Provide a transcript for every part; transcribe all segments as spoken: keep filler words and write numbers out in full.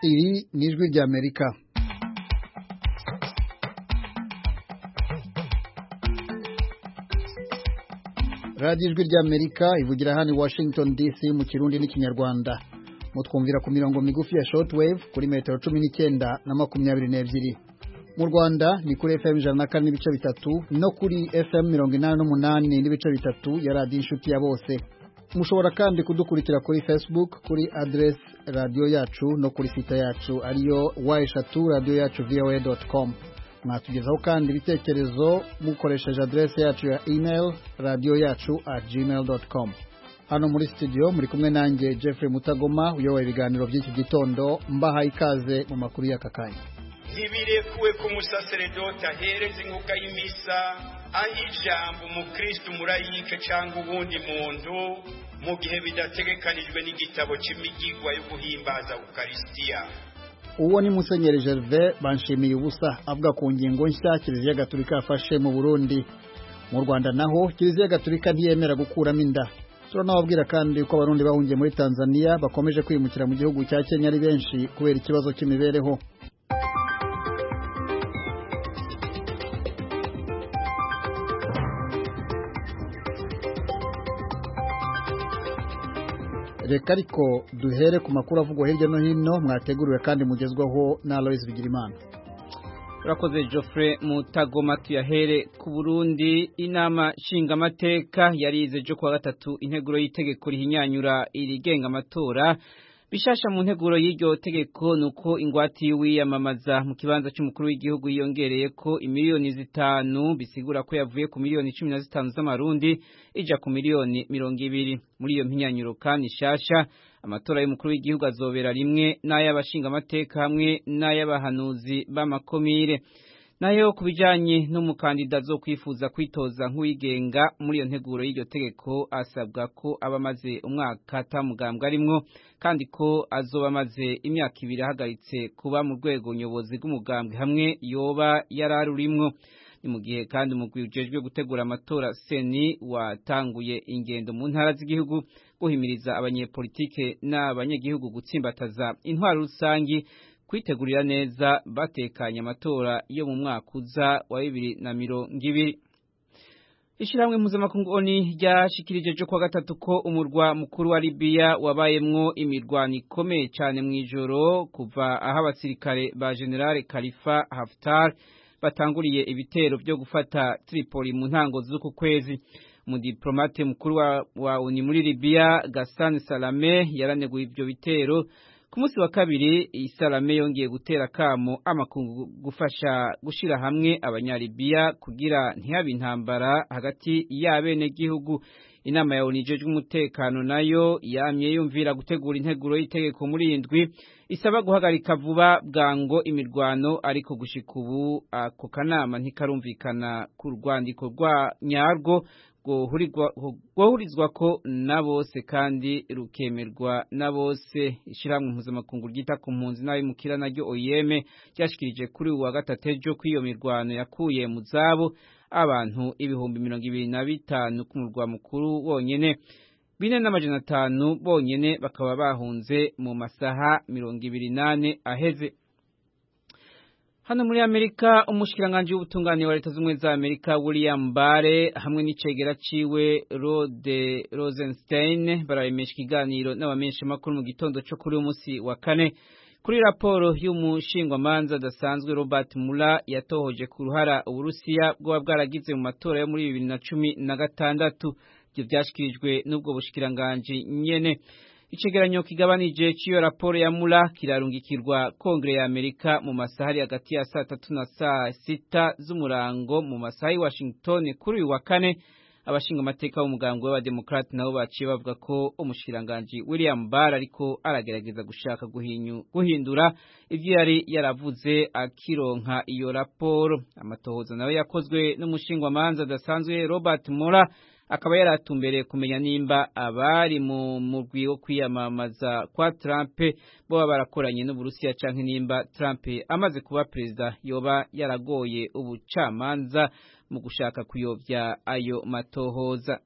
Iri ni ijwi ry'Amerika. Radio ijwi ry'Amerika ivugira hano i Washington D C mu Kirundi n'Ikinyarwanda. Mutwumvira ku mirongo migufi ya shortwave kuri metero cumi n'icyenda na makumyabiri n'ebyiri. Mu Rwanda ni kuri F M ijana na kane n'ibice bitatu no kuri F M mirongo inani n'umunani n'ibice bitatu ya Radio Inshuti ya Bose. Mushobora kandi kudukurikira kuri Facebook kuri address radio yacu no kuri site yacu ariyo w eshatu radio yacu voa dot com. Mwatugezaho kandi ibitekerezo mukoresheje address yacu ya email radio yacu at gmail dot com. Hano muri studio muri kumwe nanjye Jeffrey Mutagoma uyoboye ibiganiro by'iki gitondo mbaha ikaze mu makuru y'akakanya. Ntibirekuwe ku musaseredoti ahereza inkuga y'imisa aho ijambo umukristo murayike cyangwa ubundi muntu mu gihe bidategekanijwe n'igitabo cy'imigigwa yo guhimbaza Ukaristiya. Uwo ni Musenyeri Gervais Banshimiye ubusa avuga ku ngingo nshya Kiliziya Gatolika yafashe mu Burundi. Mu Rwanda naho Kiliziya Gatolika ntiyemera gukuramo inda. Turanababwira kandi ko abarundi bahungiye muri Tanzania bakomeje kwimukira mu gihugu cya Kenya ari benshi kubera ikibazo cy'imibereho. Reka ariko duhere ku makuru avugwa hirya no hino mwateguriwe kandi mugezwaho na Aloys Bigirimana. Urakoze Geoffrey Mutagoma. Tuyahere ku Burundi. Inama nshingamateka yarize jo kwa gatatu integuro y'itegeko rihinyanyura irigenga amatora. Bishasha mu nteguro y'iryo tegeko nuko ingwati y'uwiyamamaza mu kibanza cy'umukuru w'igihugu yongereye ko imiliyoni zitanu bisigura ko yavuye ku miliyoni cumi na zitanu z'amarundi ija ku miliyoni mirongo ibiri. Muri iyo mpinyanyuro kandi shasha amatora y'umukuru w'igihugu azobera rimwe n'ay'abashinga amateka hamwe n'ay'abahanuzi b'amakomire. Nayo kubijanye n'umukandida zo kwifuza kwitoza nk'uwigenga muri iyo nteguro y'iryo tegeko asabwa ko abamaze umwaka tamugambwa arimwo kandi ko azoba amaze imyaka ibiri ahagaritse kuba mu rwego nyobozi rw'umugambwe hamwe yoba yararurimwo. Ni mu gihe kandi umugwi ujejwe gutegura amatora seni watanguye ingendo mu ntara z'igihugu guhimiriza abanyepolitike n'abanyagihugu gutsimbataza intwaro rusangi kwitegurira neza batekanya amatora yo mu mwaka uza wa bibiri na mirongo ibiri. Ishiramwe mpuzamakungu ONU ryashikirije jo kwa gatatu ko umurwa mukuru wa Libya wabayemwo imirwano ikomeye cyane mu ijoro kuva aho abasirikare ba General Khalifa Haftar batanguriye ibitero byo gufata Tripoli mu ntango z'uku kwezi. Umudiplomate mukuru wa, wa ONU muri Libya Ghassan Salame yaraneguye ibyo bitero. Ku munsi wa kabiri Salame yongeye gutera kamo amakungu gufasha gushira hamwe abanyalibiya kugira ntihabe intambara hagati y'abene gihugu. Inama ya ONU ijejwe umutekano nayo yamye yumvira gutegura integuro y'itegeko muri indwi isaba guhagarika vuba bwango imirwano, ariko gushika ubu ako kanama ntikarumvikana ku rwandiko rwa nyarwo guhurizwa ko na bose kandi rukemerwa na bose. Ishiramwe mpuzamakungu ryita ku mpunzi n'abimukira naryo O I M ryashikirije kuri uwa gatatu ejo kw'iyo mirwano yakuye mu zabo abantu ibihumbi mirongo ibiri na bitanu ku murwa mukuru wonyene, bine n'amajana atanu bonyene bakaba bahunze mu masaha mirongo ibiri nane aheze. Hano muri Amerika umushikiranganje w'ubutungane wa Leta z'Ubumwe za Amerika William Barr hamwe n'icegera ciwe Rod Rosenstein barabemesha ikiganiro n'abamenyesha makuru mu gitondo cyo kuri umunsi wa kane kuri raporo y'umushingwamanza adasanzwe Robert Mueller yatohoje ku ruhara Uburusiya bwo bwaragize mu matora yo muri bibiri na cumi na gatandatu. Ibyo byashikirijwe n'ubwo bushikiranganje nyene. Icegeranyo kigabanije ciyo raporo ya Mueller kirarungikirwa Kongre ya Amerika mu masaha hagati ya saa tatu na saa sita z'umurango mu masaha ya Washington kuri uyu wa kane. Abashinga amateka b'umugambwe w'abademokrate nabo baciye bavuga ko umushiranganje William Barr ariko aragerageza gushaka guhinyu guhindura ivyo yari yaravuze akironka iyo raporo. Amatohoza nayo yakozwe n'umushingwa manza adasanzwe Robert Mueller akaba yaratumbereye kumenya nimba abari mu murwi wo kwiyamamaza kwa Trump bo barakoranye n'Uburusiya canke nimba Trump amaze kuba president yoba yaragoye ubucamanza mu gushaka kuyovya ayo matohoza.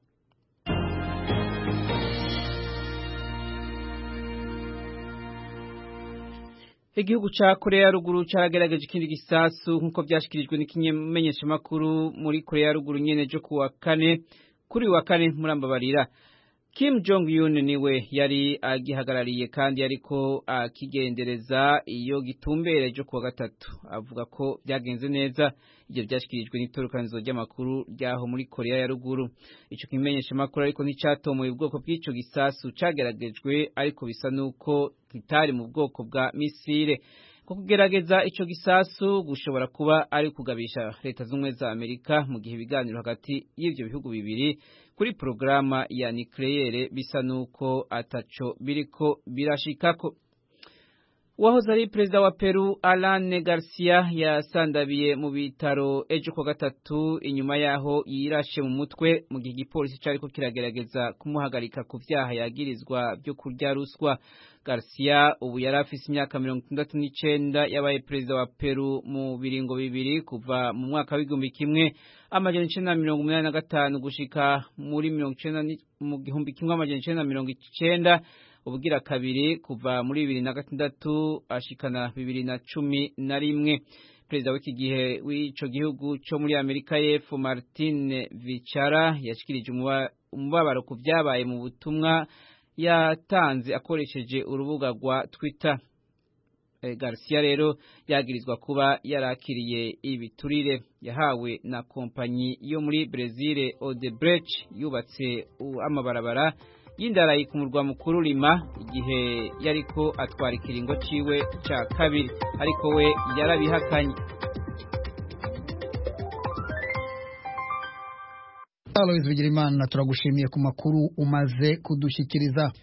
Igihugu ca Korea ya Ruguru caragerageje ikindi gisasu nkuko byashikirijwe n'ikimenyesha makuru muri Korea ya Ruguru nyene jo kuwa kane kuri wa kane murambabarira. Kim Jong Un niwe yari agihagarariye kandi ariko akigendereza iyo gitumbere jo kuwa gatatu. Avuga ko byagenze neza ibyo byashikirijwe n'itorokanizo ry'amakuru ryaho muri Korea ya Ruguru. Ico kimenyesha makuru ariko nticatomoye ubwoko bw'ico gisasu cageragejwe ariko bisa nuko kitari mu bwoko bwa misile. Ko kugerageza ico gisasu gushobora kuba ari kugabisha leta z'umwe za Amerika mu gihe ibiganiro hagati y'ivyo bihugu bibiri kuri programa ya nucleaire bisa nuko ataco biriko birashikako. Wahoze ari perezida wa Peru Alan Garcia yasandabiye mu bitaro ejo ko gatatu inyuma yaho yirashe mu mutwe mu gihe igipolisi cariko kiragerageza kumuhagarika ku vyaha yagirizwa byo kurya ruswa. Garcia ubu yarafise imyaka mirongo itandatu n'icenda yabaye perezida wa Peru mu biringo bibiri kuva mu mwaka w'igihumbi kimwe amajana icenda na mirongo umunani na gatanu gushika muri mirongo icenda mu gihumbi kimwe amajana icenda na mirongo icenda ubugira kabiri kuva muri bibiri na gatandatu ashikana bibiri na cumi na rimwe. Perezida w'iki gihe w'ico gihugu cyo muri Amerika y'Epfo Martin Vichara yashikirije umubabaro ku vyabaye mu butumwa yatanze akoresheje urubuga rwa Twitter. E, Garcia rero yagirizwa kuba yarakiriye ibiturire yahawe na kompanyi yo muri Brazil Odebrecht yubatse amabarabara y'indarayi ku murwa mukuru Lima igihe yariko atwara ikiringo ciwe ca kabiri ariko we yarabihakanye. Alois Bigirimana turagushimiye ku makuru umaze kudushyikiriza.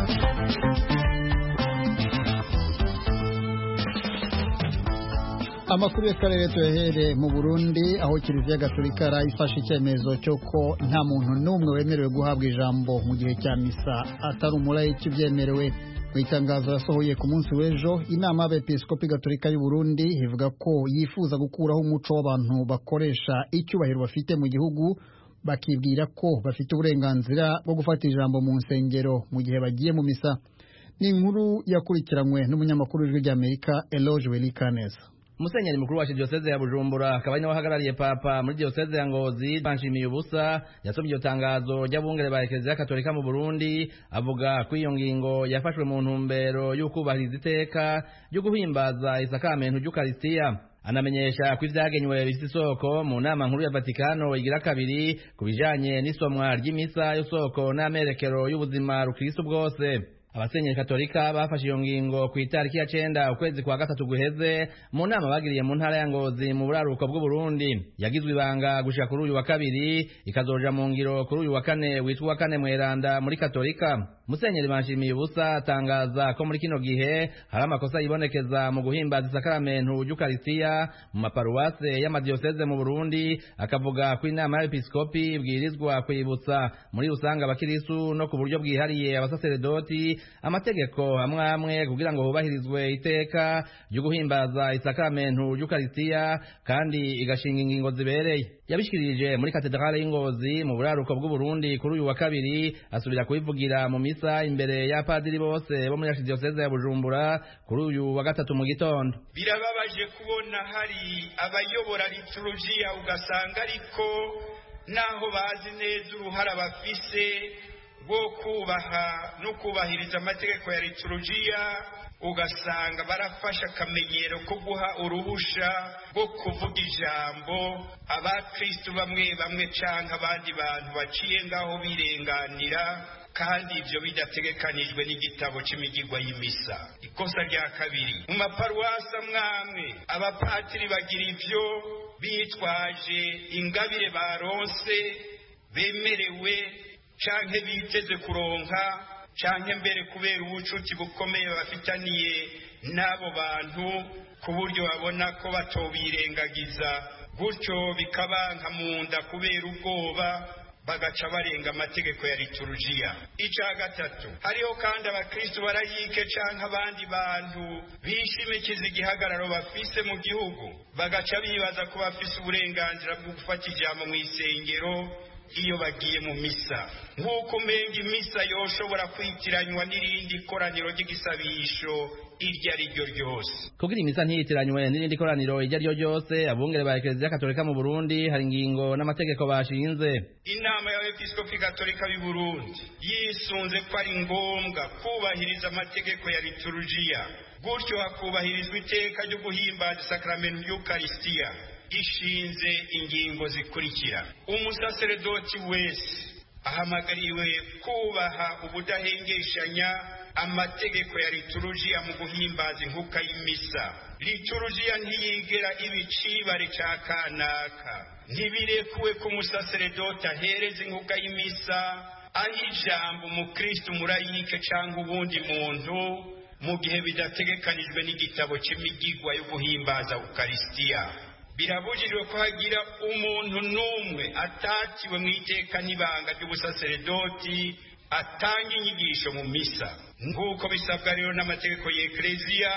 Amakuru y'akarere tuyahere mu Burundi aho Kiliziya Gatolika yarayifashe icyemezo cyo ko nta muntu n'umwe wemerewe guhabwa ijambo mu gihe cya misa atari umulayiki byemerewe. Mu itangazo yasohoye ku munsi w'ejo inama y'abepiskopi Gatolika y'u Burundi ivuga ko yifuza gukuraho umuco w'abantu bakoresha icyubahiro bafite mu gihugu bakibwira ko bafite uburenganzira bwo gufata ijambo mu nsengero mu gihe bagiye mu misa. Ni inkuru yakurikiranywe n'umunyamakuru w'ijwi ry'Amerika Eloge Welikaneza. Musenyeri mukuru wa Diocese ya Bujumbura akaba ari nawe ahagarariye Papa muri Diocese ya Ngozi Banshimiye Ubusa yasomye iryo tangazo ry'abungere ba Eklezia Katolika mu Burundi avuga ko iyo ngingo yafashwe mu ntumbero y'ukubahiriza iteka ryo guhimbaza isakamento ry'Ukaristiya. Anamenyesha ko ivyagenywe bifite isoko mu nama nkuru ya Vatikano igira kabiri kubijanye n'isomwa ry'imisa y'isoko n'amerekero y'ubuzima rukristo bwose. Abasenyeri Katolika bafashe iyo ngingo ku itariki ya cenda ukwezi kwa gatatu guheze mu nama bagiriye mu ntara ya Ngozi mu buraruko bw'u Burundi. Yagizwe ibanga gushika kuri uyu wa kabiri ikazoja mu ngiro kuri uyu wa kane witwa wa kane mweranda muri Katolika. Musenyeri Banshimiye Ubusa atangaza ko muri kino gihe hari amakosa yibonekeza mu guhimbaza isakaramentu ry'Ukaristiya mu maparuwase y'amadiocese mu Burundi, akavuga ko inama y'episkopi ibwirizwa kwibutsa muri usanga abakirisu no ku buryo bwihariye abasaseredoti amategeko hamwe hamwe kugira ngo hubahirizwe iteka ryo guhimbaza isakaramentu ry'Ukaristiya kandi igashinga ingingo zibereye. Yabishikirije muri katedrale y'Ingozi mu buraruko bw'u Burundi kuri uyu wa kabiri asubira kubivugira mu misa imbere ya padiri bose bo muri Diocese ya Bujumbura kuri uyu wa gatatu mu gitondo. Birababaje kubona hari abayobora liturujia ugasanga ariko naho bazi neza uruhara bafise bwo kubaha no kubahiriza amategeko ya liturujia ugasanga barafasha akamenyero ko guha uruhusha bwo kuvuga ijambo abakristo bamwe bamwe canke abandi bantu baciye ngaho birenganira kandi ivyo bidategekanijwe n'igitabo c'imigirwa y'imisa. Ikosa rya kabiri, mu maparuwasi amwamwe abapatiri bagira ivyo bitwaje ingabire baronse bemerewe canke biteze kuronka canke mbere kubera ubucuti bukomeye bafitaniye n'abo bantu ku buryo babona ko batobirengagiza gutyo bikabanka mu nda kubera ubwoba bagaca barenga amategeko ya liturujia. Ica gatatu, hariho kandi abakristo barayike canke abandi bantu bishimikiza igihagararo bafise mu gihugu bagaca bibaza ko bafise uburenganzira bwo gufata ijambo mu isengero iyo bagiye mu misa nk'uko umenga imisa yoshobora kwitiranywa n'irindi koraniro ry'igisabisho iryo ari ryo ryose. Kugira imisa ntiyitiranywe n'irindi koraniro iryo ari ryo ryose, abungere ba Eklezia Katolika mu Burundi hari ingingo n'amategeko bashinze. Inama y'Abepiskopi Katolika b'i Burundi yisunze ko ari ngombwa kubahiriza amategeko ya liturujia, gutyo hakubahirizwa iteka ryo guhimbaza isakramentu y'Ukaristiya, ishinze ingingo zikurikira: umusaseredoti wese ahamagariwe kubaha ubudahengeshanya amategeko ya liturujia mu guhimbaza inkuka y'imisa. Liturujia ntiyigera ibicibare ca kanaka, ntibirekuwe ko umusaseredoti ahereza inkuka y'imisa aho ijambo umukristu murayike canke ubundi muntu mu gihe bidategekanijwe n'igitabo c'imigigwa yo guhimbaza Ukaristiya. Birabujijwe ko hagira umuntu n'umwe atatiwe mu iteka n'ibanga ry'ubusaseredoti atanga inyigisho mu misa nk'uko bisabwa rero n'amategeko y'Eklezia.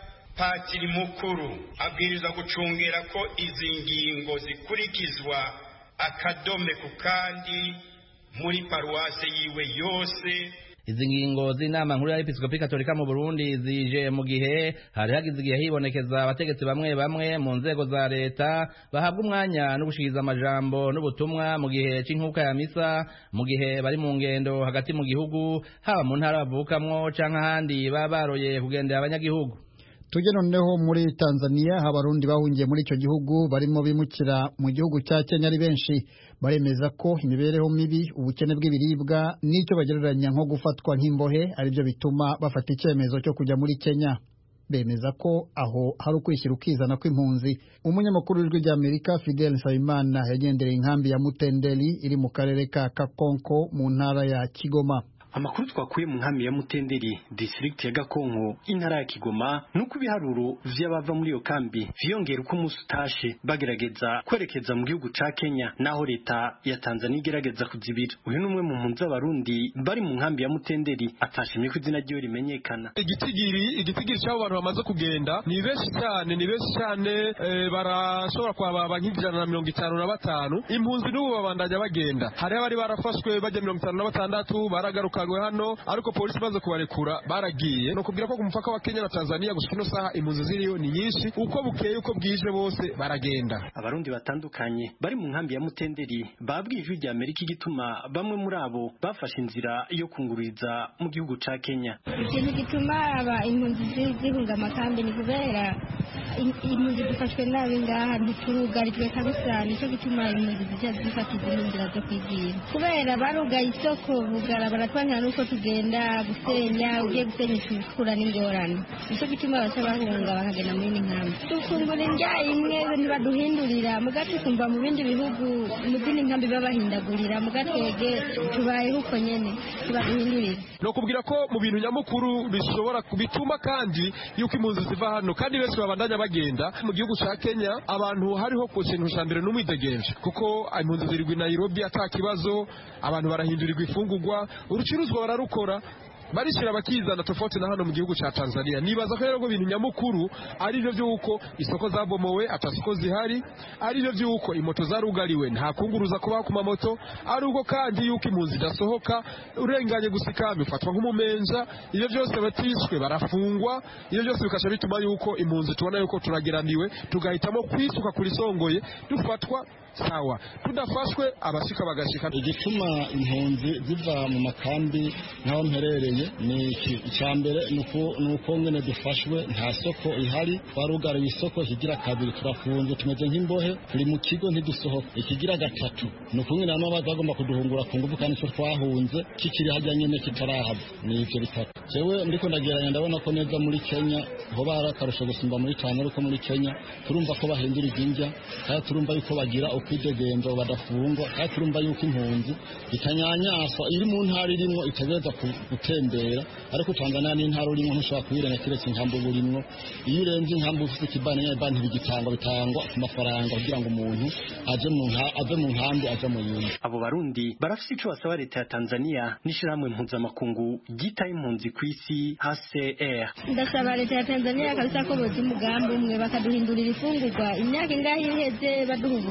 Patiri mukuru abwiriza gucungera ko izi ngingo zikurikizwa akadome ku kandi muri paruwase yiwe yose. Izi ngingo z'inama nkuru y'Episkopi Katolika mu Burundi zije mu gihe hari hagize igihe hibonekeza abategetsi bamwe bamwe mu nzego za leta bahabwa umwanya no gushikiriza amajambo n'ubutumwa mu gihe c'inkuka ya misa, mu gihe bari mu ngendo hagati mu gihugu, haba mu ntara bavukamwo canke ahandi baba baroye kugendera abanyagihugu. Tujye noneho muri Tanzania, abarundi bahungiye muri ico gihugu barimo bimukira mu gihugu cya Kenya ari benshi baremeza ko imibereho mibi, ubukene bw'ibiribwa n'icyo bagereranya nko gufatwa nk'imbohe ari byo bituma bafata icyemezo cyo kujya muri Kenya. Bemeza ko aho hari ukwishyira ukizana kw'impunzi. Umunyamakuru w'ijwi ry'Amerika Fidel Nsabimana yagendereye inkambi ya Mutendeli iri mu karere ka Kakonko mu ntara ya Kigoma. Amakuru twakuye mu nkambi ya Mutendeli district ya Gakonko intara ya Kigoma nuko ibiharuro vy'abava muri iyo kambi vyongera uko umunsi utashe bagerageza kwerekeza mu gihugu ca Kenya, naho leta ya Tanzania igerageza kuzibira. Uyu numwe mu mpunzi z'abarundi bari mu nkambi ya Mutendeli atashimye ko izina ryo rimenyekana. Igitigiri igitigiri cy'abo bantu bamaze kugenda ni benshi cyane, ni benshi cyane e, barashobora kwababa nk'ijana na mirongo itanu na batanu. Impunzi n'ubu babandanya bagenda, hari abari barafashwe bajya mirongo itanu na batandatu baragaruka hano, ariko polisi baze kubarekura baragiye. No kubwira ko ku mupaka wa Kenya na Tanzania gushika ino saha impunzi ziriyo ni nyinshi, uko bukeye uko bwije bose baragenda. Abarundi batandukanye bari mu nkambi ya Mutendeli babwiye ijwi rya Amerika igituma bamwe muri abo bafashe inzira yo kunguriza mu gihugu ca Kenya. Ikintu gituma aba impunzi zihunga amakambi ni kubera impunzi dufashwe nabi ngaha ntiturugarijwe kabisa, nicyo gituma impunzi zijya zifata izindi nzira zo kwigira, kubera barugaye isoko bugara baratwanya nuko tugenda gusenya, ugiye gusenya ishukura n'ingorane, nicyo gituma baca bahunga bakagenda muri nkambi. Dufungura indya imwe ntibaduhindurira, mugati kumva mu bindi bihugu mu zindi nkambi babahindagurira, mugatege tubayeho uko nyene tubaduhindurira. No kubwira ko mu bintu nyamukuru bishobora kubituma kandi yuko impunzi ziva hano kandi bese babandanya bagenda mu gihugu ca Kenya, abantu hariho ku kintu ca mbere n'umwidegenje, kuko impunzi zirigwa i Nairobi atakibazo, abantu barahindurirwa ifungurwa, urucuruzwa bararukora, barishira bakizana tofauti na hano mu gihugu ca Tanzania. Nibaza ko rero ngo bintu nyamukuru ari byo byuko isoko zabomowe atasoko zihari, ari byo byuko imoto zarugariwe nta kunguruza kuba ku mamoto, ari uko kandi yuko impunzi dasohoka urenganye gusikambi ufatwa nk'umumenja, iyo byose batishwe barafungwa, iyo byose bikasha bituma yuko impunzi tubona yuko turageraniwe tugahitamo kwisuka kuri songoye dufatwa sawa, tudafashwe abashika bagashika. Igituma impunzi ziva mu makambi nkaho mperereye ni icyambere nuko nuko ngene dufashwe, nta soko ihari, twarugariwe isoko higira kabiri, turafunze tumeze nk'imbohe, turi mu kigo ntidusohoka. Ikigira gatatu nuko ngene namo bazagomba kuduhungura ku nguvu kandi cyo twahunze kikiri hajya nyene kitarahava. Ni ivyo bitatu jewe ndiko ndageranya, ndabona ko neza muri Kenya ho barakarusha gusumba muri Tanzania, ko muri Kenya turumva ko bahindura izinja kandi turumva yuko bagira kwidegenza badafungwa, kandi turumva yuko impunzi itanyanyaswa iri mu ntara irimo itegereza gutembera, ariko Tanzania ni intara urimo ntushobora kuyirenga kiretse inkambo burimo. Iyo urenze inkambo ufite ikibane y'abantu bigitangwa bitangwa ku mafaranga kugira ngo umuntu aje mu ave mu nkambi aje mu yindi. Abo barundi barafite ico basaba leta ya Tanzania n'ishirahamwe mpuzamakungu gita impunzi ku isi H C R. Ndasaba leta ya Tanzania kabisa ko boza umugambi umwe bakaduhindurira ifungurwa. Imyaka ingahe iheze baduha ubugari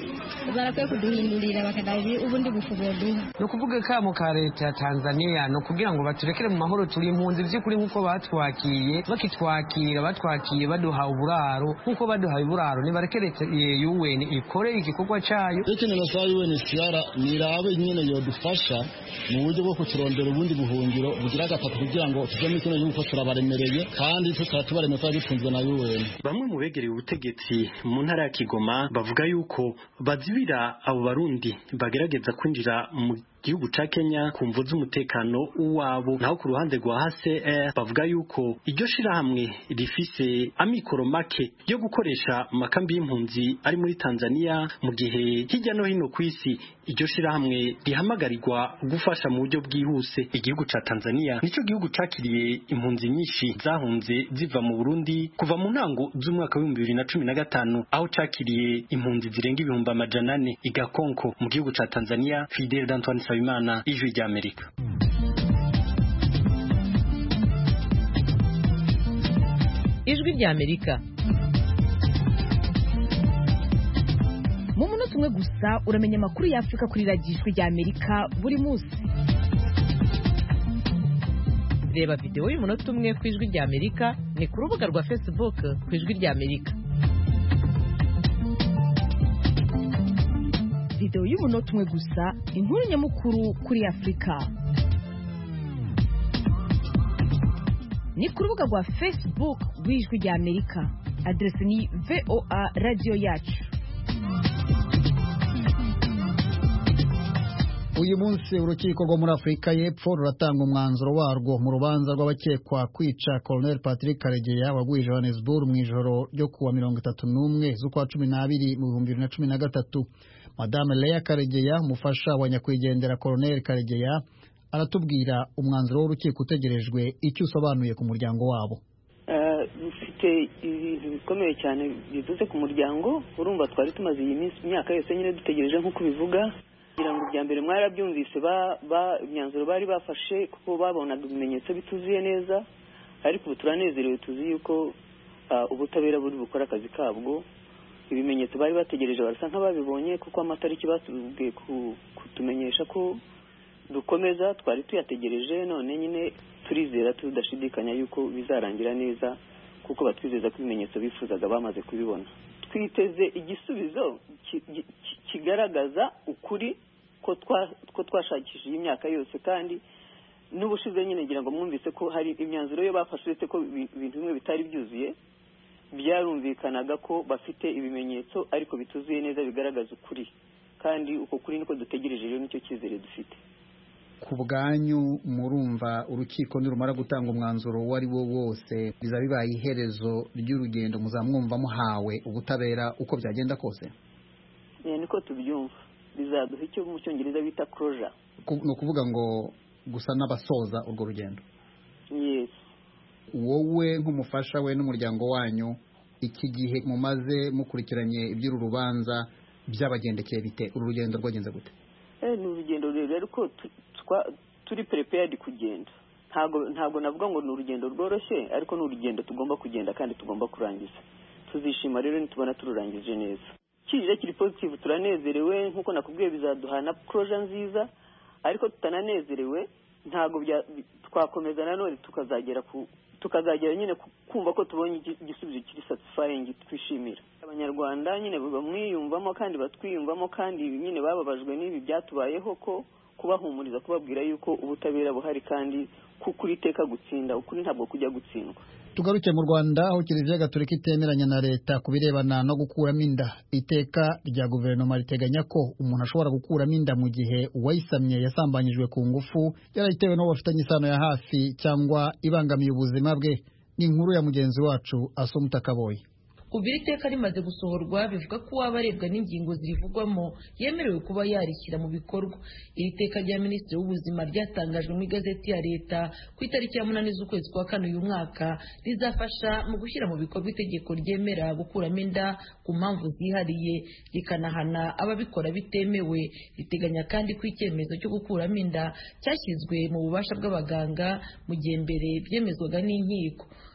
barakwiye kuduhindurira bakadaje ubundi bufuboduha no kuvuga kamo ka leta ya Tanzania no kugira ngo baturekere mu mahoro turi impunzi by'ukuri nkuko batwakiye bakitwakira batwakiye baduha uburaro nkuko baduha uburaro ni barekeretse U N ikore igikorwa cayo ikintu nasaba U N siara nirabe nyene yo dufasha mu buryo bwo kuturondera ubundi buhungiro bugira gatatu kugira ngo tujye mu kino yuko turabaremereye kandi tutatubaremeye kwa bitunzwe na U N. Bamwe mu begereye ubutegetsi mu ntara ya Kigoma bavuga yuko bazibira abo barundi bagerageza kwinjira mu gihugu ca Kenya kumvo z'umutekano wabo. Naho ku ruhande rwa H C R bavuga yuko iryo shirahamwe rifise amikoro make yo gukoresha makambi y'impunzi ari muri Tanzania, mu gihe hirya no hino kw'isi iryo shirahamwe rihamagarirwa gufasha mu buryo bwihuse. Igihugu ca Tanzania nico gihugu cakiriye impunzi nyinshi zahunze ziva mu Burundi kuva mu ntango z'umwaka wa bibiri na cumi na gatanu, aho cakiriye impunzi zirenga ibihumbi amajana ane igakonko mu gihugu ca Tanzania. Fidel Antoine Imana, Ijwi ry'Amerika. Ijwi ry'Amerika mu munota umwe gusa uramenya amakuru ya Afrika kuri radiyo Ijwi ry'Amerika buri munsi. Reba video y'umunota umwe ku Ijwi ry'Amerika ni ku rubuga rwa Facebook ku Ijwi ry'Amerika. Video y'umunota umwe gusa inkuru nyamukuru kuri Afrika ni ku rubuga rwa Facebook rw'Ijwi ry'Amerika. Adresse ni V O A Radio Yacu. Uyu munsi urukiko rwo muri Afrika y'Epfo ruratanga umwanzuro warwo mu rubanza rw'abakekwa kwica Colonel Patrick Karegeya waguye Johannesburg mu ijoro ryo kuwa mirongo itatu n'umwe z'ukwa cumi n'abiri mu bihumbi bibiri na cumi na gatatu. Madame Leah Karegeya umufasha wa nyakwigendera Colonel Karegeya aratubwira umwanzuro w'urukiko utegerejwe icyo usobanuye ku muryango wabo. Dufite ibintu bikomeye cyane bivuze ku muryango. Urumva twari tumaze iyi minsi imyaka yose nyine dutegereje nk'uko bivuga kugira ngo bya mbere mwarabyumvise ba imyanzuro bari bafashe kuko babonaga ibimenyetso bituzuye neza, ariko ubu turanezerewe tuzi yuko ubutabera buri bukora akazi kabwo. Ibimenyetso bari bategereje barasa nk'ababibonye kuko amatariki batubwiye kutumenyesha ko dukomeza twari tuyategereje, none nyine turizera tudashidikanya yuko bizarangira neza kuko batwizeza ko ibimenyetso bifuzaga bamaze kubibona. Twiteze igisubizo kigaragaza ukuri ko twashakishije imyaka yose, kandi n'ubushize nyine ngira ngo mwumvise ko hari imyanzuro yo bafashe uretse ko ibintu bimwe bitari byuzuye, byarumvikanaga ko bafite ibimenyetso ariko bituzuye neza bigaragaza ukuri, kandi uko kuri niko dutegereje rero nicyo cyizere dufite. Ku bwanyu murumva urukiko nirumara gutanga umwanzuro wari wo wose biza bibaye iherezo ry'urugendo muzamwumva muhawe ubutabera uko byagenda kose? Yeah, niko tubyumva. Bizaduha icyo mu cyongereza bita closure. No kuvuga ngo gusa n'abasoza urwo rugendo. Yes. Wowe nk'umufasha we n'umuryango wanyu iki gihe mumaze mukurikiranye iby'uru rubanza byabagendekeye bite? Uru rugendo rwagenze gute? Eh, ni urugendo rero ariko turi prepared kugenda. Ntago ntago navuga ngo ni urugendo rworoshye, ariko ni urugendo tugomba kugenda kandi tugomba kurangiza. Tuzishima rero nitubona tururangije neza. Kije kiri positive, turanezerewe nkuko nakubwiye bizaduha na closure nziza, ariko tutananezerewe ntago twakomeza nanone tukazagera ku tukazagera nyine kumva ko tubonye igisubizo kiri satisfying twishimira. Abanyarwanda nyine bamwiyumvamo kandi batwiyumvamo kandi nyine bababajwe n'ibi byatubayeho, ko kubahumuriza kubabwira yuko ubutabera buhari kandi kukuri iteka gutsinda, ukuri ntabwo kujya gutsindwa. Tugaruke mu Rwanda aho Kiliziya Gatolika itemeranya na leta kubirebana no gukuramo inda. Iteka rya guverinoma riteganya ko umuntu ashobora gukuramo inda mu gihe uwayisamye yasambanyijwe ku ngufu yarayitewe n'uwo bafitanye isano ya hafi cyangwa ibangamiye ubuzima bwe. Ni inkuru ya mugenzi wacu Asumta Kaboyi. Kuva iri teka rimaze gusohorwa bivuga ko uwaba arebwa n'ingingo zirivugwamo yemerewe kuba yarishyira mu bikorwa. Iri teka rya Minisitiri w'Ubuzima ryatangajwe mu igazeti ya leta ku itariki ya munani z'ukwezi kwa kane uyu mwaka, rizafasha mu gushyira mu bikorwa itegeko ryemera gukuramo inda ku mpamvu zihariye, rikanahana ababikora bitemewe. Riteganya kandi ko icyemezo cyo gukuramo inda cyashyizwe mu bubasha bw'abaganga mu gihe mbere byemezwaga n'inkiko.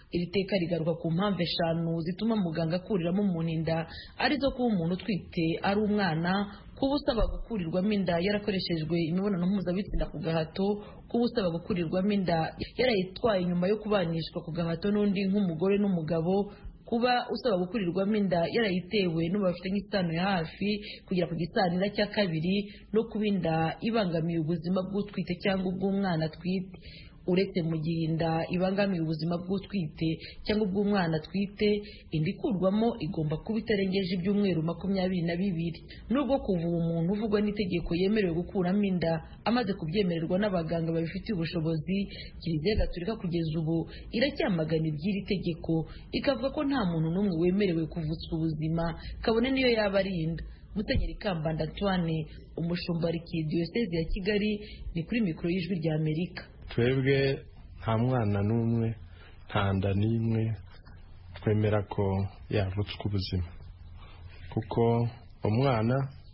iri teka rigaruka ku mpamvu eshanu zituma muganga akuriramo umuntu inda arizo kuba umuntu utwite ari umwana, kuba usaba gukurirwamo inda yarakoreshejwe imibonano mpuzabitsina ku gahato, kuba usaba gukurirwamo inda yarayitwaye nyuma yo kubanishwa ku gahato n'undi nk'umugore n'umugabo, kuba usaba gukurirwamo inda yarayitewe n'ubu bafite nk'isano ya hafi kugera ku gisanira cya kabiri, no kuba inda ibangamiye ubuzima bw'utwite cyangwa ubw'umwana atwite. Uretse mu gihe inda ibangamiye ubuzima bw'utwite cyangwa ubw'umwana atwite, inda ikurwamo igomba kuba itarengeje ibyumweru makumyabiri na bibiri. Nubwo kuva uwo muntu uvugwa n'itegeko yemerewe gukuramo inda amaze kubyemererwa n'abaganga babifitiye ubushobozi, Kiliziya Gatolika kugeza ubu iracyamagana iby'iri tegeko, ikavuga ko nta muntu n'umwe wemerewe kuvutswa ubuzima kabone niyo yaba ari inda. Musenyeri Kambanda Antoine, umushumba w'Arikidiyosezi ya Kigali, ni kuri mikoro y'Ijwi rya Amerika. Twebwe nta mwana n'umwe, nta nda n'imwe twemera ko yavutswa ubuzima, kuko umwana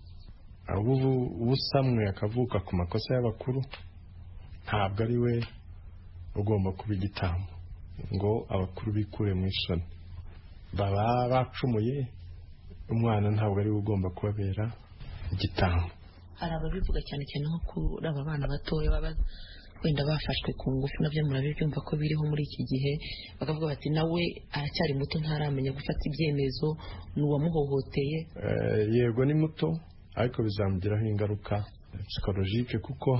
ubusamwe akavuka ku makosa y'abakuru ntabwo ari we ugomba kuba igitambo ngo abakuru bikure mu isoni. Baba bacumuye, umwana ntabwo ari we ugomba kubabera igitambo. Hari ababivuga cyane cyane nko kuri aba bana batoya baba wenda bafashwe ku ngufu, nabyo murabibyumva ko biriho muri iki gihe, bakavuga bati nawe aracyari muto ntaramenya gufata ibyemezo, n'uwamuhohoteye. Yego ni muto, ariko bizamugiraho ingaruka psychologique, kuko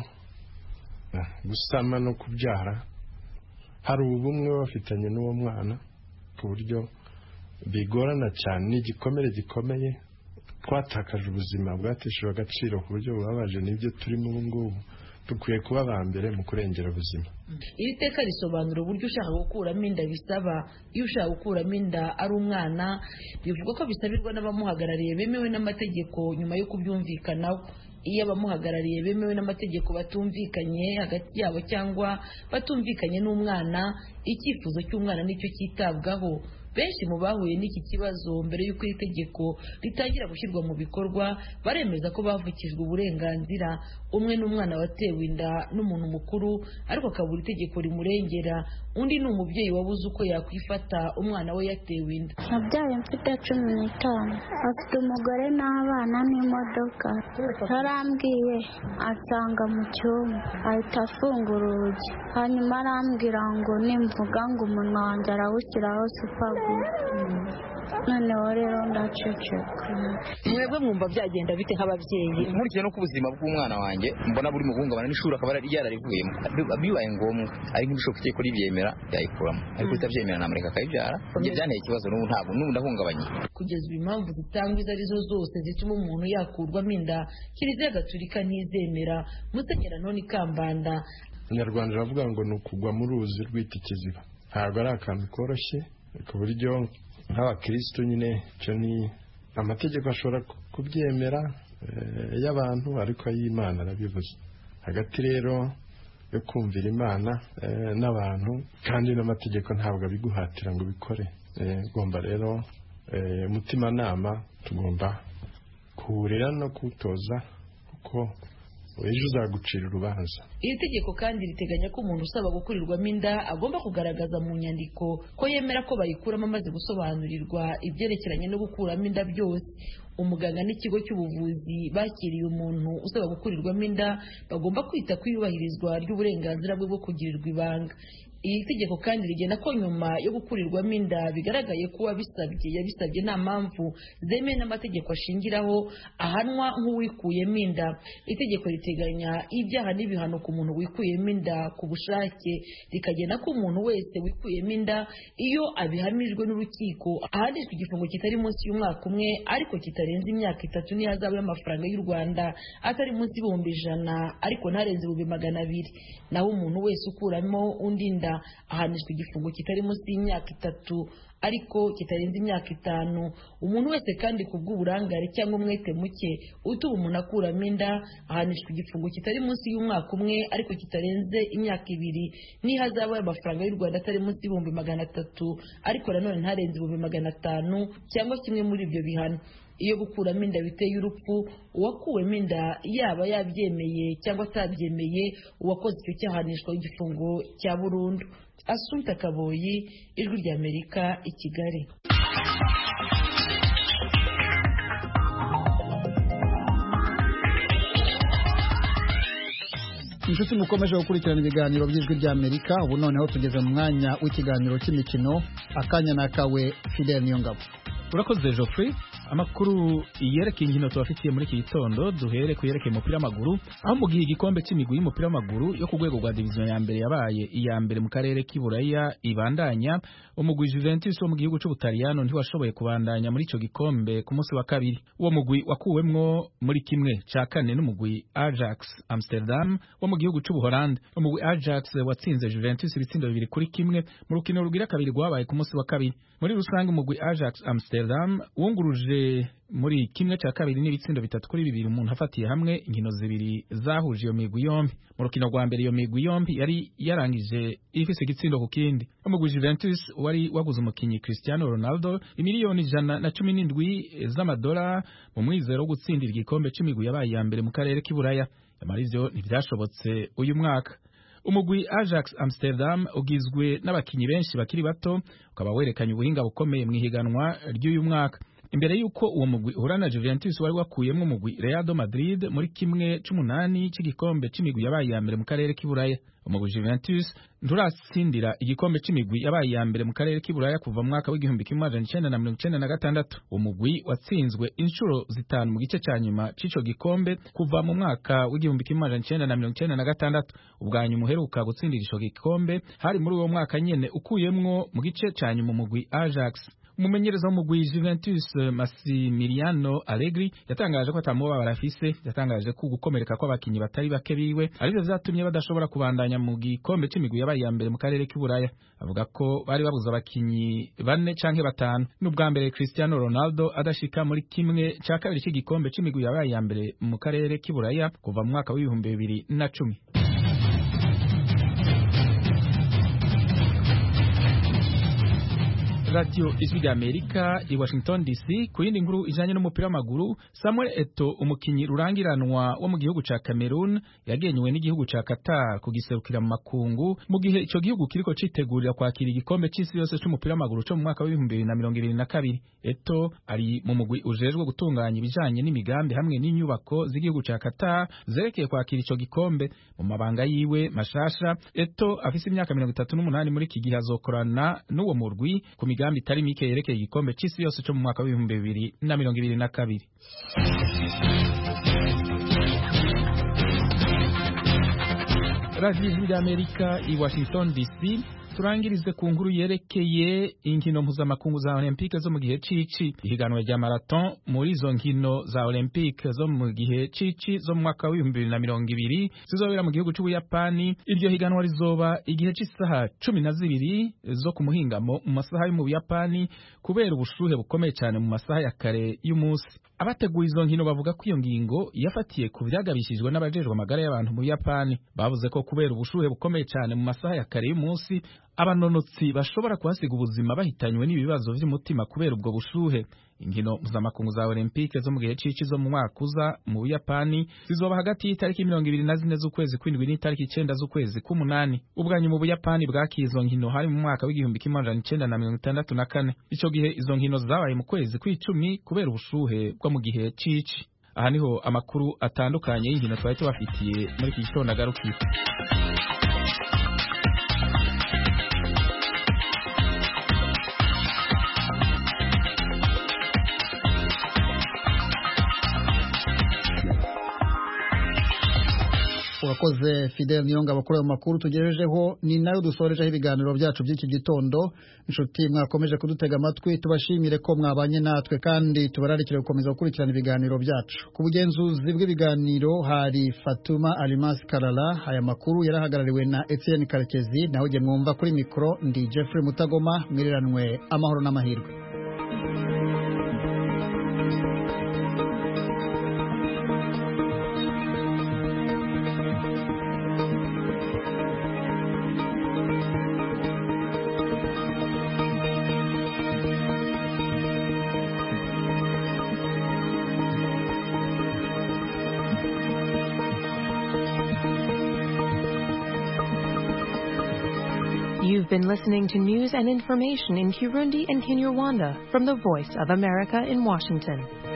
gusama no kubyara hari ubumwe bafitanye n'uwo mwana ku buryo bigorana cyane. Ni igikomere gikomeye, twatakaje ubuzima bwateshejwe agaciro ku buryo bubabaje. Nibyo turimo ubu ngubu, dukwiye kuba aba mbere mu kurengera ubuzima. Iri teka risobanura uburyo ushaka gukuramo inda bisaba. Iyo ushaka gukuramo inda ari umwana, bivuga ko bisabirwa n'abamuhagarariye bemewe n'amategeko nyuma yo kubyumvikanaho. Iyo abamuhagarariye bemewe n'amategeko batumvikanye hagati yabo cyangwa batumvikanye n'umwana, icyifuzo cy'umwana nicyo cyitabwaho. Benshi mu bahuye n'iki kibazo mbere y'uko iri tegeko ritangira gushyirwa mu bikorwa baremeza ko bavukijwe uburenganzira. Umwe n'umwana watewe inda n'umuntu mukuru ariko akabura itegeko rimurengera, undi ni umubyeyi wabuze uko yakwifata umwana we yatewe inda. Nabyaye mfite cumi n'itanu, afite umugore n'abana n'imodoka. Yarambwiye ansanga mu cyumba ahita afungura urugi, hanyuma arambwira ngo nimvuga ngo umunwa wanjye arawushyiraho supagu. Noneho rero ndaceceka. Mwebwe mwumva byagenda bite nk'ababyeyi? Nkurikije no ku buzima bw'umwana wanjye mbona buri muhungabana n'ishuri akaba yararivuyemo, bibaye ngombwa ari nk'ibishoboka itegeko ribyemera yayikuramo, ariko itabyemera namureka akayibyara. Ibyo byanteye ikibazo n'ubu ntabwo n'ubu ndahungabanye. Kugeza ubu impamvu zitangwa izo arizo zose zituma umuntu yakurwamo inda, Kiliziya Gatolika ntizemera. Musenyeri Antoni Kambanda, Abanyarwanda baravuga ngo ni ukugwa mu ruzi rw'ita ikiziba. Ntabwo ari akantu koroshye, ku buryo nk'abakristo nyine cyo ni amategeko ashobora kubyemera y'abantu, ariko ay'Imana arabivuze. Hagati rero yo kumvira Imana n'abantu, kandi n'amategeko ntabwo abiguhatira ngo ubikore. Ugomba rero umutimanama tugomba kuwurera no kuwutoza, kuko ejo uzagucira urubanza. Iri tegeko kandi riteganya ko umuntu usaba gukurirwamo inda agomba kugaragaza mu nyandiko ko yemera ko bayikuramo amaze gusobanurirwa ibyerekeranye no gukuramo inda byose. Umuganga n'ikigo cy'ubuvuzi bakiriye umuntu usaba gukurirwamo inda bagomba kwita ku iyubahirizwa ry'uburenganzira bwe bwo kugirirwa ibanga. Iri tegeko kandi rigena ko nyuma yo gukurirwamo inda bigaragaye ko uwabisabye yabisabye nta mpamvu zemewe n'amategeko ashingiraho, ahanwa nk'uwikuyemo inda. Itegeko riteganya ibyaha n'ibihano ku muntu wikuyemo inda ku bushake, rikagena ko umuntu wese wikuyemo inda iyo abihamijwe n'urukiko ahanishwa igifungo kitari munsi y'umwaka umwe, ariko kitarenze imyaka itatu n'ihazabu y'amafaranga y'u Rwanda atari munsi y'ibihumbi ijana, ariko ntarenze ibihumbi magana abiri. Naho umuntu wese ukuramo undi inda ahanishwa igifungo kitari munsi y'imyaka itatu ariko kitarenze imyaka itanu. Umuntu wese kandi ku bw'uburangare cyangwa umwete muke utuma umuntu akuramo inda ahanishwa igifungo kitari munsi y'umwaka umwe ariko kitarenze imyaka ibiri n'ihazabu y'amafaranga y'u Rwanda atari munsi y'ibihumbi magana atatu ariko nanone ntarenze ibihumbi magana atanu cyangwa kimwe muri ibyo bihano. iyo gukuramo inda biteye urupfu uwakuwemo inda yaba yabyemeye cyangwa atabyemeye uwakoze icyo cyahanishwa igifungo cya burundu. Asumta Kaboyi, Ijwi ry'Amerika, i Kigali. inshuti mukomeje gukurikirana ibiganiro by'Ijwi ry'Amerika. Ubu noneho tugeze mu mwanya w'ikiganiro cy'imikino. Akanya nakawe Fidel Niyongabo. Urakoze Geoffrey. Amakuru yerekeye inkino tubafitiye muri iki gitondo, duhere ku yerekeye umupira w'amaguru, aho mu gihe igikombe cy'imigwi y'umupira w'amaguru yo ku rwego rwa diviziyo ya mbere yabaye iya mbere mu karere k'Iburaya ibandanya, umugwi Juventus wo mu gihugu cy'Ubutaliyano ntiwashoboye kubandanya muri ico gikombe ku munsi wa kabiri. Uwo mugwi wakuwemwo muri kimwe ca kane n'umugwi Ajax Amsterdam wo mu gihugu cy'Ubuholandi. Umugwi Ajax watsinze Juventus ibitsindo bibiri kuri kimwe mu rukino rugira kabiri rwabaye ku munsi wa kabiri. Muri rusange umugwi Ajax Amsterdam wunguruje muri kimwe cya kabiri n'ibitsindo bitatu kuri bibiri umuntu afatiye hamwe inkino zibiri zahuje iyo migwi yombi. Mu rukino rwa mbere iyo migwi yombi yari yarangije ifise igitsindo ku kindi. Umugwi Juventus wari waguze umukinyi Cristiano Ronaldo imiliyoni ijana na cumi n'indwi z'amadolari mu mwizero wo gutsindira igikombe c'imigwi yabaye ya mbere mu karere k'Iburaya. Amara ivyo ntivyashobotse uyu mwaka. Umugwi Ajax Amsterdam ugizwe n'abakinyi benshi bakiri bato, ukaba werekanye ubuhinga bukomeye mu ihiganwa ry'uyu mwaka. Imbere yuko uwo mugwi uhura na Juventus wari wakuyemwo umugwi Real Madrid muri kimwe c'umunani c'igikombe c'imigwi yabaye ya mbere mu karere k'Iburaya. Umugwi Juventus nturatsindira igikombe c'imigwi yabaye ya mbere mu karere k'Iburaya kuva mu mwaka w'igihumbi kimwe amajana icenda na mirongo icenda na gatandatu. Umugwi watsinzwe inshuro zitanu mu gice ca nyuma c'ico gikombe kuva mu mwaka w'igihumbi kimwe amajana icenda na mirongo icenda na gatandatu. Ubwa nyuma uheruka gutsindira ico gikombe hari muri uwo mwaka nyene ukuyemwo mu gice ca nyuma umugwi Ajax. Umumenyereza w'umugwi Juventus Massimiliano Allegri yatangaje ko atamuba barafise, yatangaje ko gukomereka kw'abakinyi batari bake biwe arivyo vyatumye badashobora kubandanya mu gikombe c'imigwi yabaye ya mbere mu karere k'Iburaya. Avuga ko bari babuze abakinyi bane canke batanu. N'ubwa mbere Cristiano Ronaldo adashika muri kimwe ca kabiri c'igikombe c'imigwi yabaye ya mbere mu karere k'Iburaya kuva mu mwaka w'ibihumbi bibiri na cumi. Radio Ijwi ry'Amerika i Washington D C. Ku yindi nkuru ijanye n'umupira w'amaguru, Samuel Eto'o umukinyi rurangiranwa wo mu gihugu ca Cameroon yagenywe n'igihugu ca Qatar kugiserukira mu makungu mu gihe ico gihugu kiriko citegurira kwakira igikombe c'isi yose c'umupira w'amaguru co mu mwaka w'ibihumbi bibiri na mirongo ibiri na kabiri. Eto'o ari mu mugwi ujejwe gutunganya ibijanye n'imigambi hamwe n'inyubako z'igihugu ca Qatar zerekeye kwakira ico gikombe. Mu mabanga yiwe mashasha, Eto'o afise imyaka mirongo itatu n'umunani muri iki gihe azokorana n'uwo murwi ku migambi itari mike yerekeye igikombe c'isi yose cyo mu mwaka w'ibihumbi bibiri na mirongo ibiri na kabiri. Radio Ijwi ry'Amerika i Washington D C. Turangirize ku nkuru yerekeye inkino mpuzamakungu za Olympique zo mu gihe cici. Ihiganwa rya marathon muri izo nkino za Olympique zo mu gihe cici zo mu mwaka w'ibihumbi bibiri na mirongo ibiri zizobera mu gihugu c'Ubuyapani. Iryo higanwa rizoba igihe c'isaha cumi na zibiri zo ku muhingamo mu masaha yo mu Buyapani kubera ubushuhe bukomeye cyane mu masaha ya kare y'umunsi. Abateguye izo nkino bavuga ko iyo ngingo yafatiye ku vyagabishijwe n'abajejwe amagara y'abantu mu Buyapani. Bavuze ko kubera ubushuhe bukomeye cyane mu masaha ya kare y'umunsi abanonotsi bashobora kuhasiga ubuzima bahitanywe n'ibibazo vy'umutima kubera ubwo bushuhe. Inkino mpuzamakungu za Olympique zo mu gihe cici zo mu mwaka uza mu Buyapani zizoba hagati y'itariki mirongo ibiri na zine z'ukwezi kw'indwi n'itariki icenda z'ukwezi k'umunani. Ubwanyu mu Buyapani bwakiye izo nkino hari mu mwaka w'igihumbi kimwe amajana icenda na mirongo itandatu na kane. Ico gihe izo nkino zabaye mu kwezi kw'icumi kubera ubushuhe bwo mu gihe cici. Aha niho amakuru atandukanye y'inkino twari tubafitiye muri iki gitondo agarukiye. Urakoze Fidel Niyongabo kuri ayo makuru tugejejeho. Ni nayo dusorejeho ibiganiro byacu by'iki gitondo. Inshuti mwakomeje kudutega amatwi, tubashimire ko mwabanye natwe kandi tubararikire gukomeza gukurikirana ibiganiro byacu. Ku bugenzuzi bw'ibiganiro hari Fatuma Alimas Karala. Aya makuru yarahagarariwe na Etienne Karekezi, naho je mwumva kuri mikro ndi Jeffrey Mutagoma. Mwiriranwe amahoro n'amahirwe. You've been listening to news and information in Kirundi and Kinyarwanda from the Voice of America in Washington.